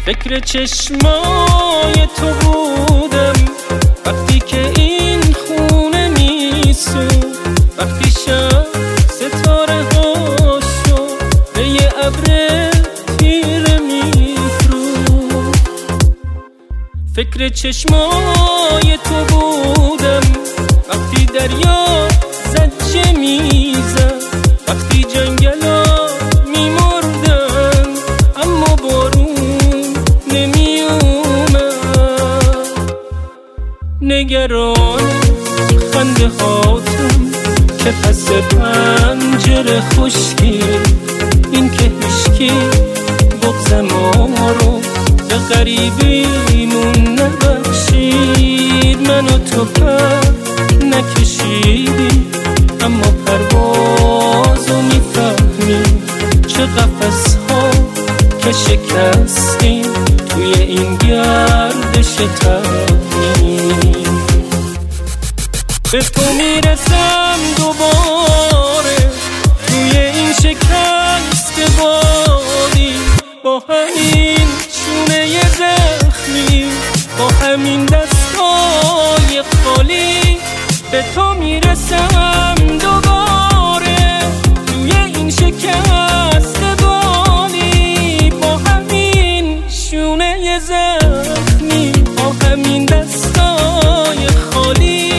فکر چشمای تو بودم وقتی که این خونه میسود، وقتی شب ستاره هاشو به یه ابر تیره میفروخت. فکر چشمای تو بودم وقتی دریا زجه میزد، وقتی جنگلا میمردن اما بارون نمیومد. نگران خنده هاتون که پس پنجره خشکی، این که هیچکی بغض ما رو به غریبیمون نبخشید. من و تو پر نکشیدیم اما پروازو میفهمیم، چه قفس ها که شکستیم توی این گردش تقدیم. به تو میرسم دوباره توی این شکست بادی، با همین شونه زخمی، با همین دستای خالی. به تو میرسم دوباره توی این شکست بادی، با همین شونه زخمی، با همین دستای خالی.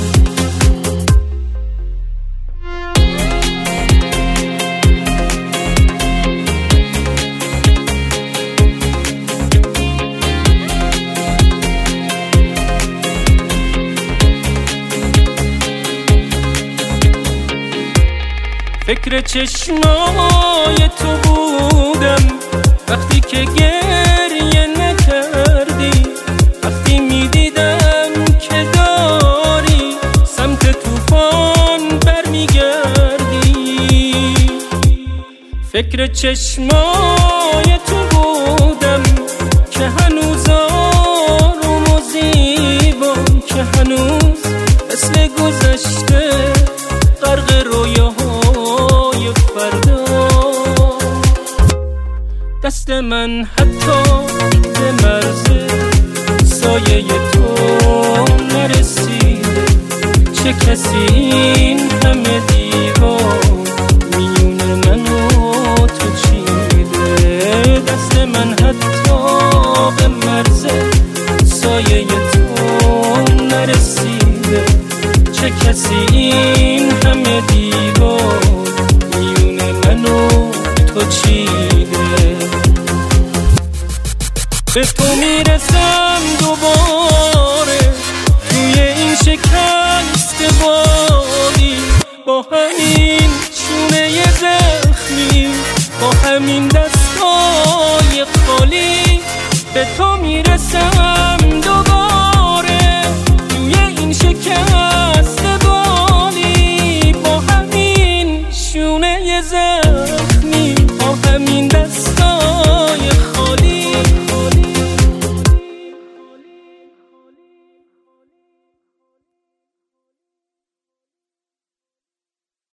فکر چشمای تو بودم وقتی که گریه نکردی، وقتی میدیدم که داری سمت طوفان برمیگردی. فکر چشمای تو بودم که هنوز آروم و زیبام، که هنوز مثل گذشته غرق رویاهای فردا. دست من حتی به مرز سایه تو نرسیده، چه کسی این همه دیوار میون من و تو چیده. دست من حتی به مرز سایه تو نرسیده، چه کسی این همه دیوار میون من و تو چیده. به تو میرسم دوباره توی این شکست بادی، با همین شونه زخمی، با همین دستای خالی. به تو میرسم دوباره توی این شکست بادی، با همین شونه زخمی.